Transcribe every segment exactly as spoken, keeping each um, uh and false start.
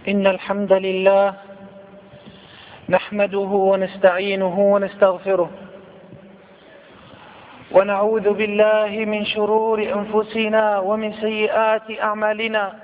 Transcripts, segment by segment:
إن الحمد لله نحمده ونستعينه ونستغفره ونعوذ بالله من شرور أنفسنا ومن سيئات أعمالنا.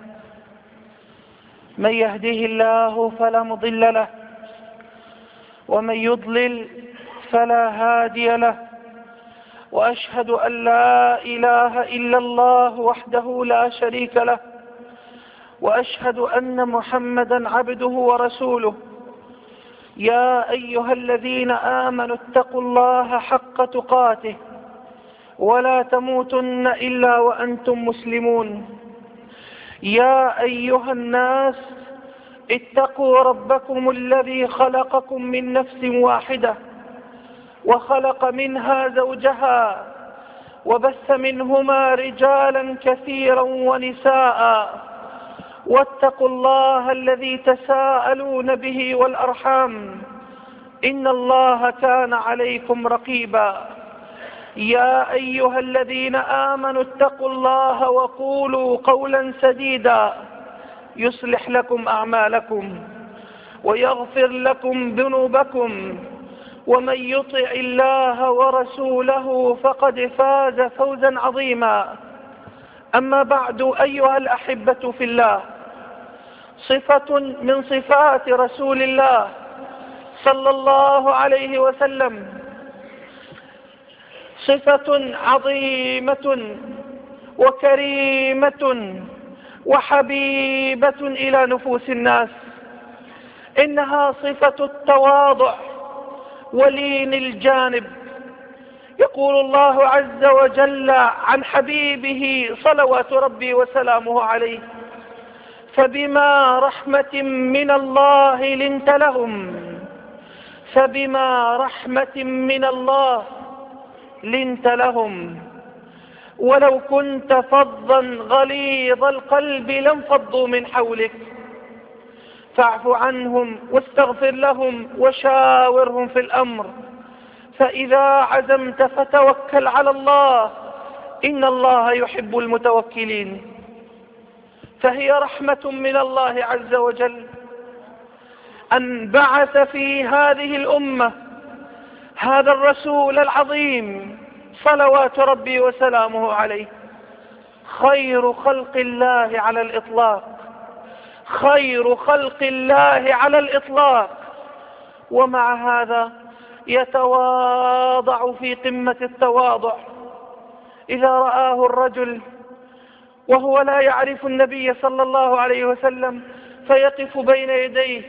من يهده الله فلا مضل له ومن يضلل فلا هادي له، وأشهد أن لا إله إلا الله وحده لا شريك له، وأشهد أن محمدا عبده ورسوله. يا أيها الذين آمنوا اتقوا الله حق تقاته ولا تموتن إلا وأنتم مسلمون. يا أيها الناس اتقوا ربكم الذي خلقكم من نفس واحدة وخلق منها زوجها وبث منهما رجالا كثيرا ونساء، واتقوا الله الذي تساءلون به والأرحام إن الله كان عليكم رقيبا. يا أيها الذين آمنوا اتقوا الله وقولوا قولا سديدا يصلح لكم أعمالكم ويغفر لكم ذنوبكم، ومن يطع الله ورسوله فقد فاز فوزا عظيما. أما بعد، أيها الأحبة في الله، صفة من صفات رسول الله صلى الله عليه وسلم، صفة عظيمة وكريمة وحبيبة إلى نفوس الناس، إنها صفة التواضع ولين الجانب. يقول الله عز وجل عن حبيبه صلوات ربي وسلامه عليه: فبما رحمة من الله لنت لهم فبما رحمة من الله لنت لهم ولو كنت فظا غليظ القلب لانفضوا من حولك فاعف عنهم واستغفر لهم وشاورهم في الأمر فإذا عزمت فتوكل على الله إن الله يحب المتوكلين. فهي رحمة من الله عز وجل أن بعث في هذه الأمة هذا الرسول العظيم صلوات ربي وسلامه عليه، خير خلق الله على الإطلاق، خير خلق الله على الإطلاق، ومع هذا يتواضع في قمة التواضع. إذا رآه الرجل وهو لا يعرف النبي صلى الله عليه وسلم فيقف بين يديه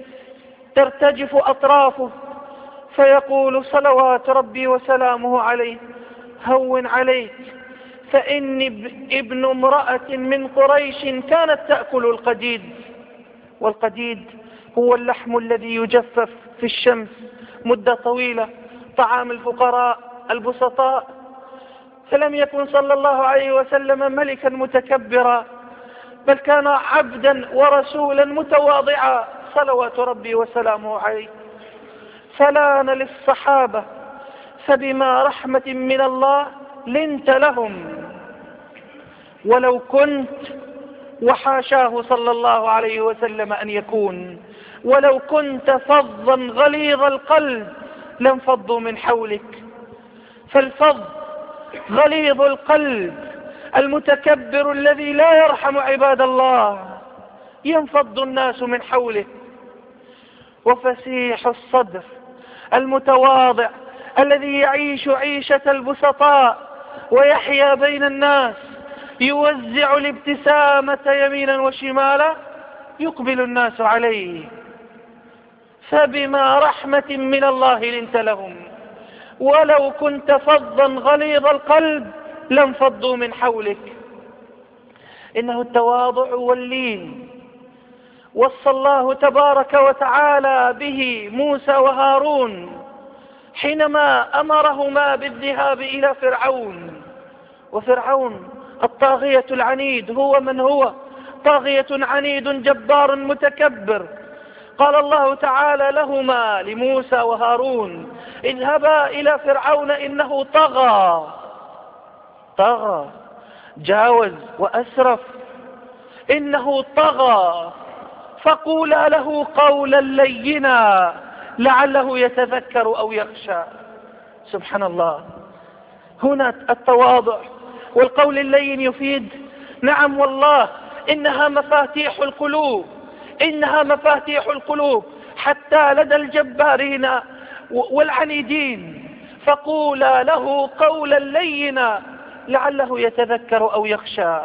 ترتجف أطرافه فيقول صلوات ربي وسلامه عليه: هون عليك، فإني ابن امرأة من قريش كانت تأكل القديد. والقديد هو اللحم الذي يجفف في الشمس مدة طويلة، طعام الفقراء البسطاء. فلم يكن صلى الله عليه وسلم ملكا متكبرا، بل كان عبدا ورسولا متواضعا صلوات ربي وسلامه عليه. فلان للصحابة: فبما رحمة من الله لنت لهم ولو كنت، وحاشاه صلى الله عليه وسلم أن يكون، ولو كنت فظا غليظ القلب لانفضوا من حولك. فالفظ غليظ القلب المتكبر الذي لا يرحم عباد الله ينفض الناس من حوله. وفسيح الصدر المتواضع الذي يعيش عيشة البسطاء ويحيا بين الناس يوزع الابتسامة يمينا وشمالا يقبل الناس عليه. فبما رحمة من الله لنت لهم ولو كنت فظا غليظ القلب لانفضوا من حولك. إنه التواضع واللين وصى الله تبارك وتعالى به موسى وهارون حينما أمرهما بالذهاب إلى فرعون. وفرعون الطاغية العنيد هو من هو طاغية عنيد جبار متكبر. قال الله تعالى لهما لموسى وهارون: اذهبا إلى فرعون إنه طغى طغى جاوز وأسرف، إنه طغى فقولا له قولا لينا لعله يتذكر أو يخشى. سبحان الله. هنا التواضع والقول اللين يفيد. نعم والله إنها مفاتيح القلوب، إنها مفاتيح القلوب حتى لدى الجبارين والعنيدين. فقولا له قولا لينا لعله يتذكر أو يخشى.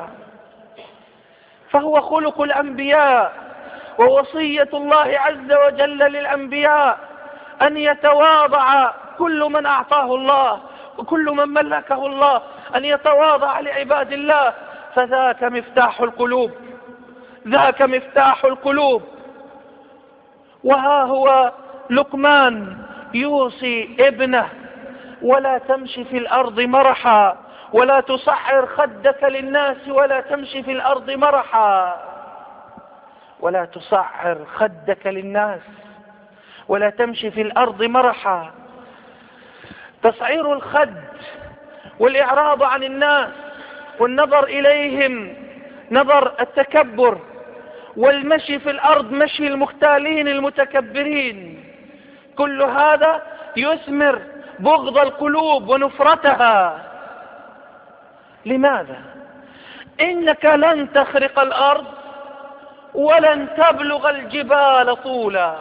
فهو خلق الأنبياء ووصية الله عز وجل للأنبياء أن يتواضع كل من أعطاه الله وكل من ملكه الله، أن يتواضع لعباد الله، فذاك مفتاح القلوب، ذاك مفتاح القلوب. وها هو لقمان يوصي ابنه: ولا تمشي في الأرض مرحا، ولا تصعر خدك للناس، ولا تمشي في الأرض مرحا، ولا تصعر خدك للناس، ولا تمشي في الأرض مرحا. تصعير الخد والإعراض عن الناس والنظر إليهم نظر التكبر، والمشي في الأرض مشي المختالين المتكبرين، كل هذا يثمر بغض القلوب ونفرتها. لماذا؟ إنك لن تخرق الأرض ولن تبلغ الجبال طولا.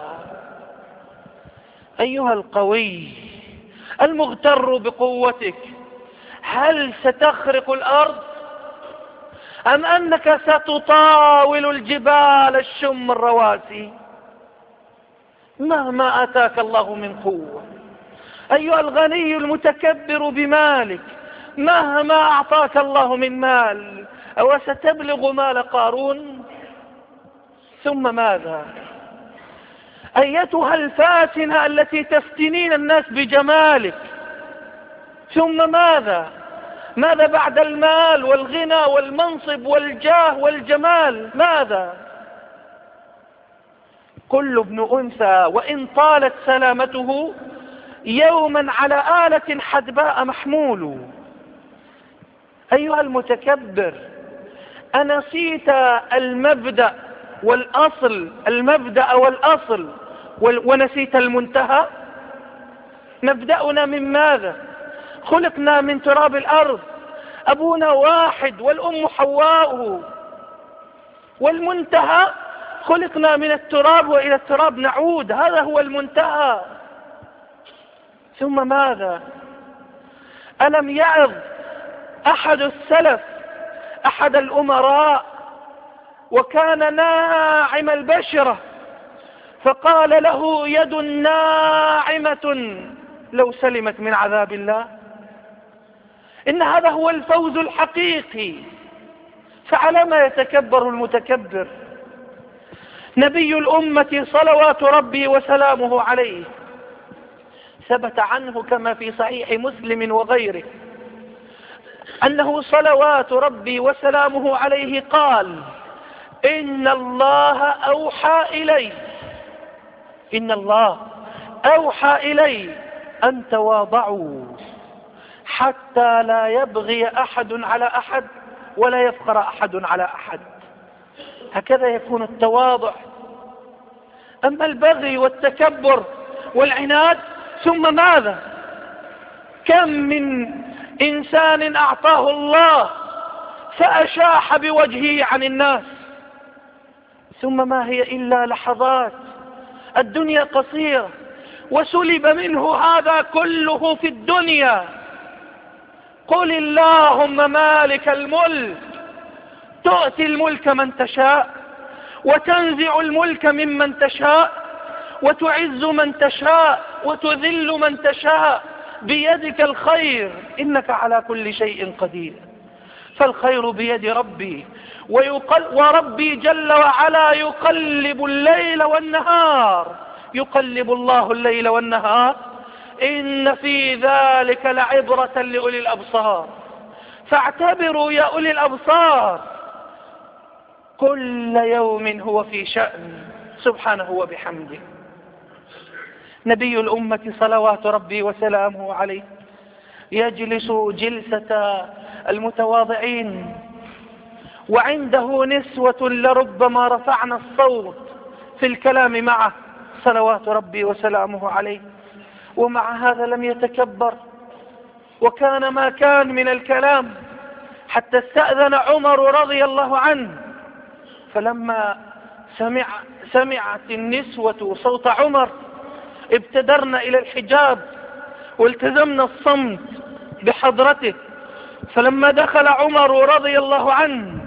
أيها القوي المغتر بقوتك، هل ستخرق الأرض أم أنك ستطاول الجبال الشم الرواسي مهما أتاك الله من قوة؟ أيها الغني المتكبر بمالك، مهما أعطاك الله من مال، أو ستبلغ مال قارون؟ ثم ماذا؟ أيتها الفاتنة التي تفتنين الناس بجمالك، ثم ماذا؟ ماذا بعد المال والغنى والمنصب والجاه والجمال؟ ماذا؟ كل ابن أنثى وإن طالت سلامته يوما على آلة حدباء محمول. أيها المتكبر، أنسيت المبدأ والأصل، المبدأ والأصل ونسيت المنتهى؟ مبدأنا من ماذا؟ خلقنا من تراب الأرض، أبونا واحد والأم حواء، والمنتهى خلقنا من التراب وإلى التراب نعود، هذا هو المنتهى. ثم ماذا؟ ألم يعظ أحد السلف أحد الأمراء وكان ناعم البشرة، فقال له: يد ناعمة لو سلمت من عذاب الله. إن هذا هو الفوز الحقيقي، فعلى ما يتكبر المتكبر؟ نبي الأمة صلوات ربي وسلامه عليه ثبت عنه كما في صحيح مسلم وغيره أنه صلوات ربي وسلامه عليه قال: إن الله أوحى إلي إن الله أوحى إلي أن تواضعوا حتى لا يبغي أحد على أحد ولا يفخر أحد على أحد. هكذا يكون التواضع. أما البغي والتكبر والعناد ثم ماذا؟ كم من إنسان أعطاه الله فأشاح بوجهه عن الناس، ثم ما هي إلا لحظات، الدنيا قصيرة، وسلب منه هذا كله في الدنيا. قل اللهم مالك الملك تؤتي الملك من تشاء وتنزع الملك ممن تشاء وتعز من تشاء وتذل من تشاء، بيدك الخير إنك على كل شيء قدير. فالخير بيد ربي، ويقل وربي جل وعلا يقلب الليل والنهار، يقلب الله الليل والنهار. إن في ذلك لعبرة لأولي الأبصار، فاعتبروا يا أولي الأبصار. كل يوم هو في شأن سبحانه وبحمده. نبي الأمة صلوات ربي وسلامه عليه يجلس جلسة المتواضعين، وعنده نسوة لربما رفعنا الصوت في الكلام معه صلوات ربي وسلامه عليه، ومع هذا لم يتكبر، وكان ما كان من الكلام، حتى استأذن عمر رضي الله عنه. فلما سمع سمعت النسوة صوت عمر ابتدرن إلى الحجاب والتزمنا الصمت بحضرته. فلما دخل عمر رضي الله عنه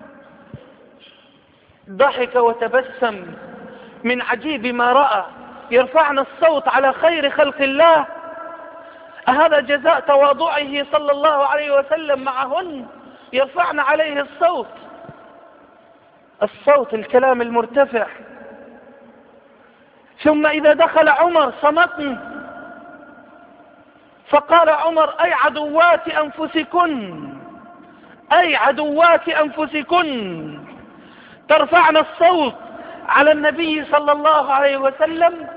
ضحك وتبسم من عجيب ما رأى، يرفعن الصوت على خير خلق الله، أهذا جزاء تواضعه صلى الله عليه وسلم معهن؟ يرفعن عليه الصوت، الصوت الكلام المرتفع. ثم إذا دخل عمر صمتن، فقال عمر: أي عدوات أنفسكن، أي عدوات أنفسكن ترفعن الصوت على النبي صلى الله عليه وسلم،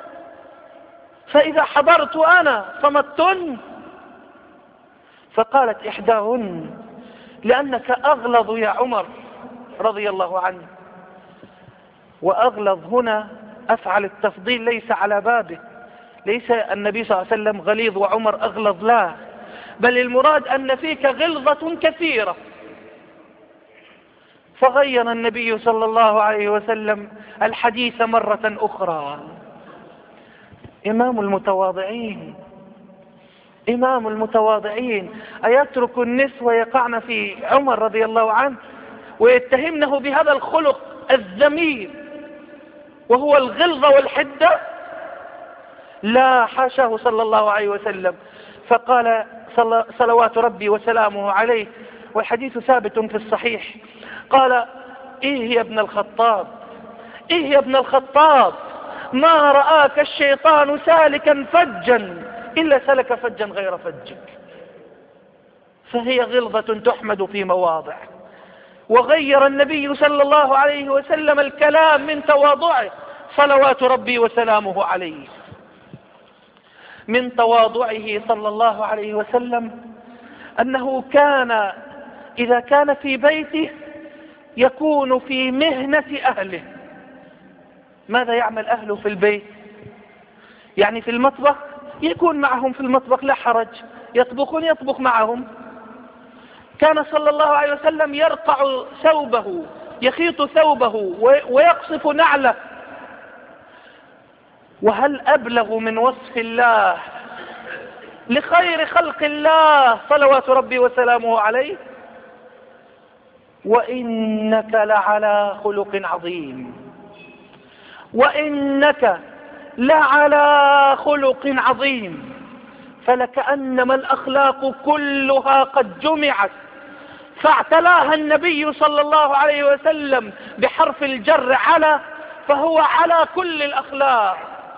فإذا حضرت أنا صمتن. فقالت إحداهن: لأنك أغلظ يا عمر رضي الله عنه. وأغلظ هنا أفعل التفضيل ليس على بابه، ليس النبي صلى الله عليه وسلم غليظ وعمر أغلظ، لا، بل المراد أن فيك غلظة كثيرة. فغير النبي صلى الله عليه وسلم الحديث مرة أخرى. إمام المتواضعين، إمام المتواضعين، أيترك النسوة يقعن في عمر رضي الله عنه ويتهمنه بهذا الخلق الذميم وهو الغلظة والحدة؟ لا، حاشاه صلى الله عليه وسلم. فقال صلوات ربي وسلامه عليه، والحديث ثابت في الصحيح، قال: إيه يا ابن الخطاب، إيه يا ابن الخطاب، ما رآك الشيطان سالكا فجا إلا سلك فجا غير فجك. فهي غلظة تحمد في مواضع. وغير النبي صلى الله عليه وسلم الكلام من تواضعه صلوات ربي وسلامه عليه. من تواضعه صلى الله عليه وسلم أنه كان إذا كان في بيته يكون في مهنة أهله. ماذا يعمل أهله في البيت؟ يعني في المطبخ يكون معهم في المطبخ، لا حرج، يطبخون يطبخ معهم. كان صلى الله عليه وسلم يرقع ثوبه، يخيط ثوبه ويقصف نعله. وهل أبلغ من وصف الله لخير خلق الله صلوات ربي وسلامه عليه؟ وإنك لعلى خلق عظيم، وإنك لعلى خلق عظيم. فلكأنما الأخلاق كلها قد جمعت فاعتلاها النبي صلى الله عليه وسلم بحرف الجر على، فهو على كل الأخلاق،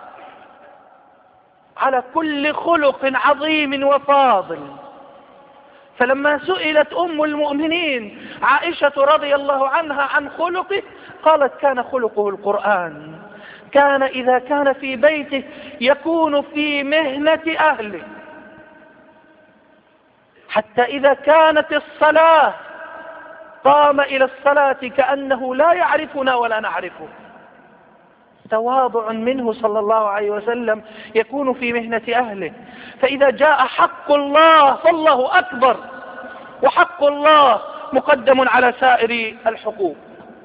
على كل خلق عظيم وفاضل. فلما سئلت أم المؤمنين عائشة رضي الله عنها عن خلقه قالت: كان خلقه القرآن، كان إذا كان في بيته يكون في مهنة أهله، حتى إذا كانت الصلاة قام إلى الصلاة كأنه لا يعرفنا ولا نعرفه. تواضع منه صلى الله عليه وسلم يكون في مهنة أهله. فإذا جاء حق الله فالله أكبر، وحق الله مقدم على سائر الحقوق.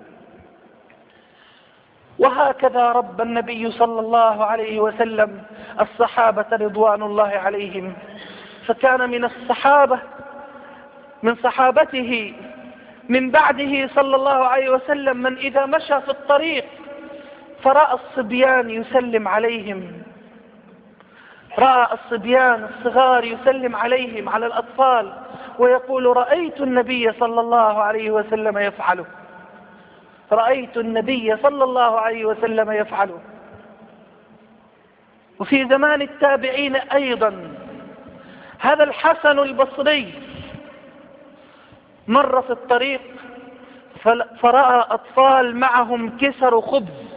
وهكذا رب النبي صلى الله عليه وسلم الصحابة رضوان الله عليهم. فكان من الصحابة من صحابته من بعده صلى الله عليه وسلم من إذا مشى في الطريق فرأى الصبيان يسلم عليهم، رأى الصبيان الصغار يسلم عليهم على الأطفال ويقول: رأيت النبي صلى الله عليه وسلم يفعله، رأيت النبي صلى الله عليه وسلم يفعله. وفي زمان التابعين أيضا هذا الحسن البصري مر في الطريق فرأى أطفال معهم كسر خبز،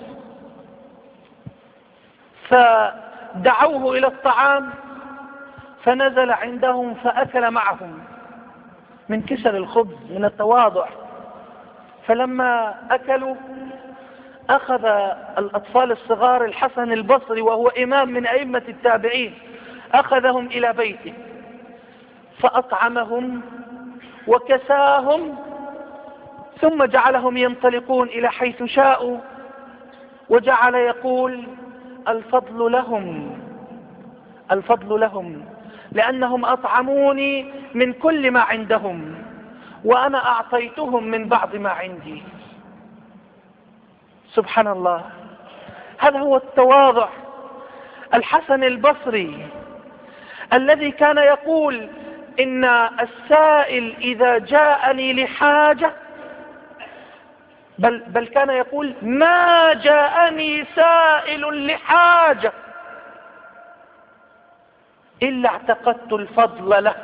فدعوه إلى الطعام فنزل عندهم فأكل معهم من كسر الخبز، من التواضع. فلما أكلوا أخذ الأطفال الصغار الحسن البصري وهو إمام من أئمة التابعين، أخذهم إلى بيته فأطعمهم وكساهم، ثم جعلهم ينطلقون إلى حيث شاءوا، وجعل يقول الفضل لهم، الفضل لهم، لأنهم أطعموني من كل ما عندهم وأنا أعطيتهم من بعض ما عندي. سبحان الله، هذا هو التواضع. الحسن البصري الذي كان يقول إن السائل إذا جاءني لحاجة، بل, بل كان يقول ما جاءني سائل لحاجة إلا اعتقدت الفضل له.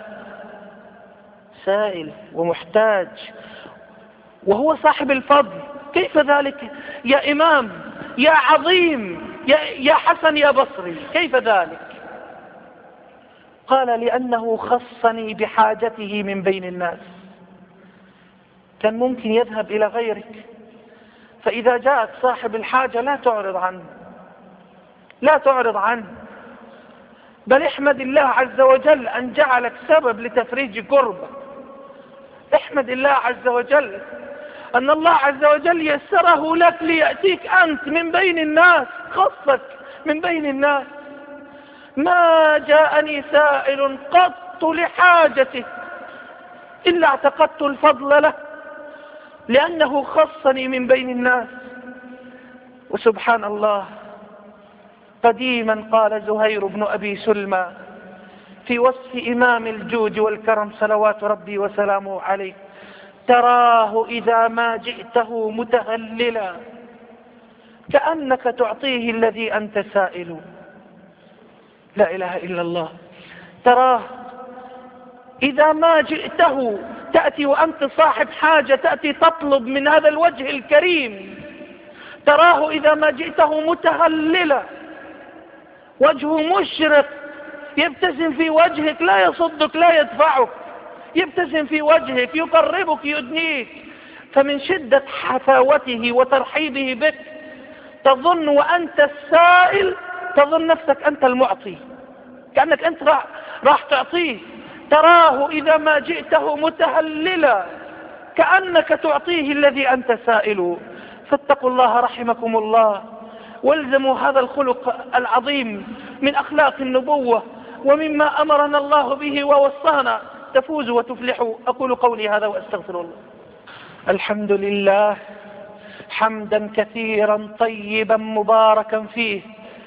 سائل ومحتاج وهو صاحب الفضل، كيف ذلك يا إمام يا عظيم يا, يا حسن يا بصري، كيف ذلك؟ قال لأنه خصني بحاجته من بين الناس. كان ممكن يذهب إلى غيرك، فإذا جاءك صاحب الحاجة لا تعرض عنه، لا تعرض عنه، بل احمد الله عز وجل أن جعلك سبب لتفريج كربة. احمد الله عز وجل أن الله عز وجل يسره لك ليأتيك أنت من بين الناس، خصك من بين الناس. ما جاءني سائل قط لحاجته إلا اعتقدت الفضل له لأنه خصني من بين الناس. وسبحان الله، قديما قال زهير بن أبي سلمى في وصف إمام الجود والكرم صلوات ربي وسلامه عليه: تراه إذا ما جئته متهللا كأنك تعطيه الذي أنت سائل. لا إله إلا الله. تراه إذا ما جئته، تأتي وأنت صاحب حاجة، تأتي تطلب من هذا الوجه الكريم. تراه إذا ما جئته متهللا، وجهه مشرق، يبتسم في وجهك، لا يصدك لا يدفعك، يبتسم في وجهك، يقربك يدنيك. فمن شدة حفاوته وترحيبه بك تظن وأنت السائل، تظن نفسك أنت المعطي، كأنك أنت راح, راح تعطيه. تراه إذا ما جئته متهللا كأنك تعطيه الذي أنت سائل. فاتقوا الله رحمكم الله، والزموا هذا الخلق العظيم من أخلاق النبوة ومما أمرنا الله به ووصانا، تفوزوا وتفلحوا. أقول قولي هذا وأستغفر الله. الحمد لله حمدا كثيرا طيبا مباركا فيه.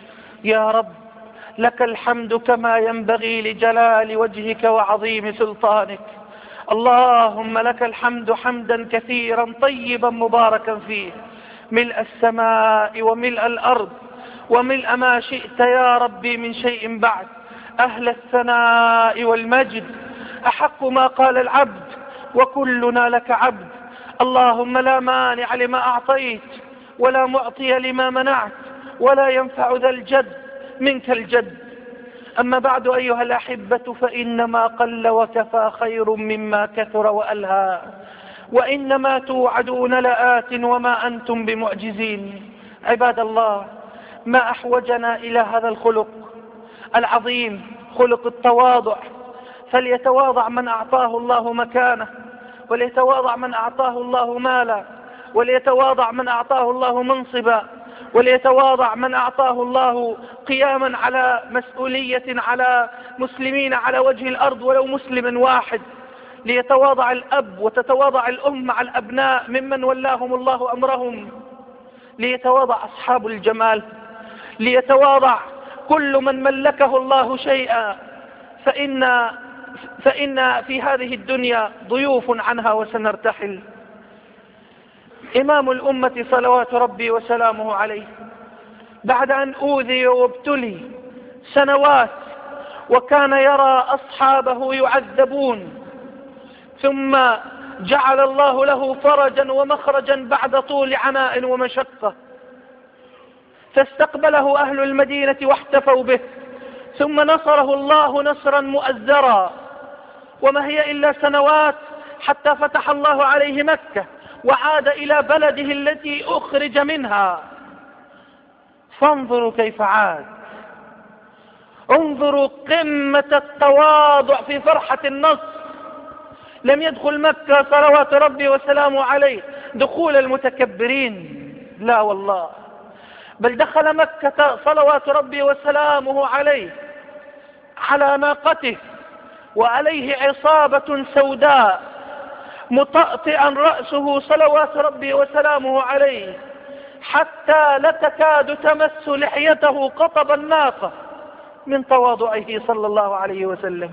يا رب لك الحمد كما ينبغي لجلال وجهك وعظيم سلطانك. اللهم لك الحمد حمدا كثيرا طيبا مباركا فيه، ملء السماء وملء الأرض وملء ما شئت يا ربي من شيء بعد. أهل الثناء والمجد، أحق ما قال العبد وكلنا لك عبد. اللهم لا مانع لما أعطيت ولا معطي لما منعت ولا ينفع ذا الجد منك الجد. أما بعد أيها الأحبة، فإنما قل وكفى خير مما كثر وألهى، وإنما توعدون لآت وما أنتم بمعجزين. عباد الله، ما أحوجنا إلى هذا الخلق العظيم، خلق التواضع. فليتواضع من أعطاه الله مكانه، وليتواضع من أعطاه الله مالا، وليتواضع من أعطاه الله منصبا، وليتواضع من أعطاه الله قياما على مسؤولية على مسلمين على وجه الأرض ولو مسلم واحد. ليتواضع الأب وتتواضع الأم مع الأبناء ممن ولاهم الله أمرهم. ليتواضع أصحاب الجمال، ليتواضع كل من ملكه الله شيئا، فإن, فإن في هذه الدنيا ضيوف عنها وسنرتحل. إمام الأمة صلوات ربي وسلامه عليه بعد أن أوذي وابتلي سنوات وكان يرى أصحابه يعذبون، ثم جعل الله له فرجا ومخرجا بعد طول عناء ومشقة، فاستقبله أهل المدينة واحتفوا به، ثم نصره الله نصرا مؤزرا. وما هي إلا سنوات حتى فتح الله عليه مكة وعاد إلى بلده التي أخرج منها. فانظروا كيف عاد. انظروا قمة التواضع في فرحة النصر. لم يدخل مكة صلوات ربي وسلامه عليه دخول المتكبرين، لا والله، بل دخل مكة صلوات ربي وسلامه عليه على ناقته وعليه عصابة سوداء، مطأطئا رأسه صلوات ربي وسلامه عليه حتى لا تكاد تمس لحيته قطب الناقة من تواضعه صلى الله عليه وسلم.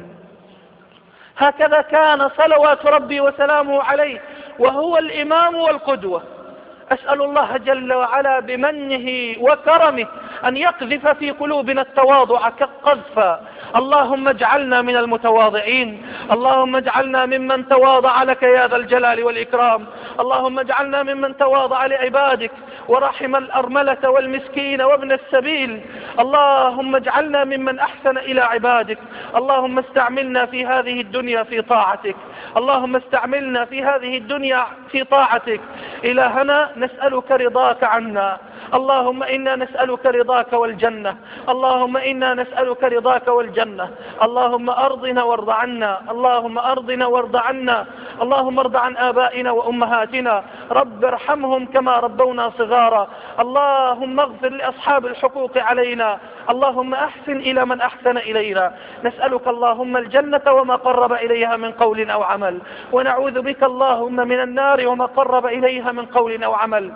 هكذا كان صلوات ربي وسلامه عليه، وهو الإمام والقدوة. أسأل الله جل وعلا بمنه وكرمه أن يقذف في قلوبنا التواضع كالقذف. اللهم اجعلنا من المتواضعين، اللهم اجعلنا ممن تواضع لك يا ذا الجلال والإكرام، اللهم اجعلنا ممن تواضع لعبادك ورحم الأرملة والمسكين وابن السبيل، اللهم اجعلنا ممن أحسن إلى عبادك. اللهم استعملنا في هذه الدنيا في طاعتك، اللهم استعملنا في هذه الدنيا في طاعتك. إلهنا نسألك رضاك عنا، اللهم إنا نسألك رضاك والجنة، اللهم إنا نسألك رضاك والجنة. اللهم أرضنا وارض عنا، اللهم أرضنا وارض عنا، اللهم ارض عن آبائنا وأمهاتنا، رب ارحمهم كما ربونا صغارا. اللهم اغفر لأصحاب الحقوق علينا، اللهم أحسن إلى من أحسن إلينا. نسألك اللهم الجنة وما قرب إليها من قول أو عمل، ونعوذ بك اللهم من النار وما قرب إليها من قول أو عمل.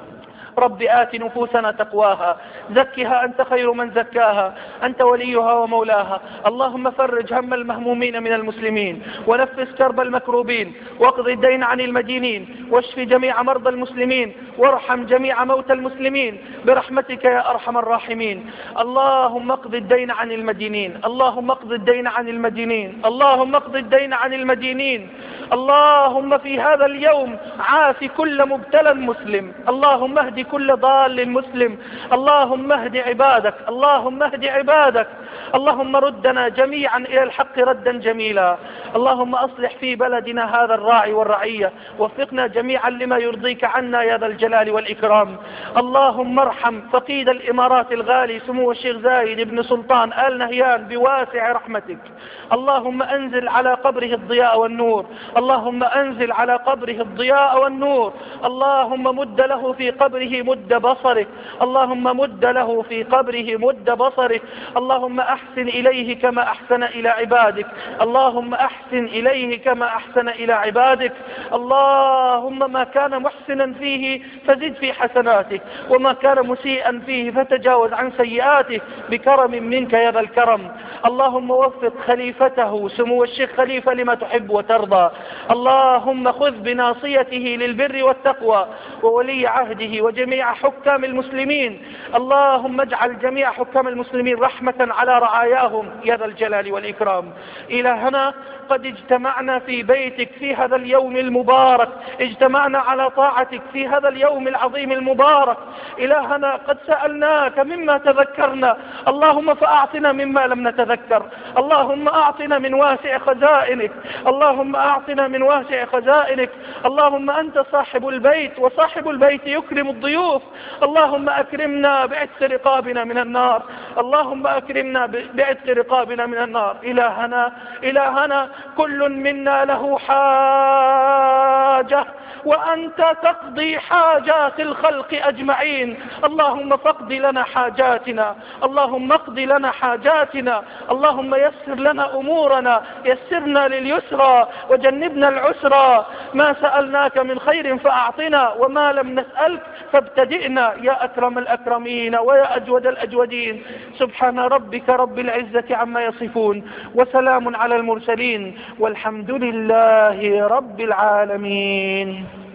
رب آت نفوسنا تقواها، زكها أنت خير من زكاها، أنت وليها ومولاها. اللهم فرج هم المهمومين من المسلمين، ونفس كرب المكروبين، واقض الدين عن المدينين، واشف جميع مرضى المسلمين، وارحم جميع موتى المسلمين برحمتك يا أرحم الراحمين. اللهم اقض الدين عن المدينين، اللهم اقض الدين عن المدينين، اللهم اقض الدين عن المدينين. اللهم في هذا اليوم عاف كل مبتلى مسلم، اللهم اهد كل ضال مسلم، اللهم اهد عبادك، اللهم اهد عبادك. اللهم ردنا جميعا إلى الحق ردا جميلا. اللهم أصلح في بلدنا هذا الراعي والرعية، وفقنا جميعا لما يرضيك عنا يا ذا الجلال والإكرام. اللهم ارحم فقيد الإمارات الغالي سمو الشيخ زايد بن سلطان آل نهيان بواسع رحمتك. اللهم أنزل على قبره الضياء والنور، اللهم أنزل على قبره الضياء والنور. اللهم مد له في قبره مد بصرك، اللهم مد له في قبره مد بصرك. اللهم أحسن إليه كما أحسن إلى عبادك، اللهم أحسن إليه كما أحسن إلى عبادك. اللهم ما كان محسنا فيه فزد في حسناته، وما كان مسيئا فيه فتجاوز عن سيئاته بكرم منك يا ذا الكرم. اللهم وفق خليفته سمو الشيخ خليفة لما تحب وترضى. اللهم خذ بناصيته للبر والتقوى، وولي عهده وجميع حكام المسلمين. اللهم اجعل جميع حكام المسلمين رحمة على رعاياهم يا ذا الجلال والإكرام. إلهنا قد اجتمعنا في بيتك في هذا اليوم المبارك، اجتمعنا على طاعتك في هذا اليوم العظيم المبارك. إلهنا قد سألناك مما تذكرنا، اللهم فأعطنا مما لم نتذكر، اللهم أعطنا من واسع خزائنك، اللهم أعطنا من واسع خزائنك. اللهم أنت صاحب البيت، وصاحب البيت يكرم الضيوف. اللهم أكرمنا بعتق رقابنا من النار، اللهم أكرمنا بعتق رقابنا من النار. إلهنا إلهنا كل منا له حاجة، وأنت تقضي حاجات الخلق أجمعين. اللهم فاقض لنا حاجاتنا، اللهم اقض لنا حاجاتنا، اللهم يسر لنا أمورنا، يسرنا لليسرى وجنبنا العسرى. ما سألناك من خير فأعطنا، وما لم نسألك فابتدئنا يا أكرم الأكرمين ويا أجود الأجودين. سبحان ربك رب العزة عما يصفون، وسلام على المرسلين، والحمد لله رب العالمين.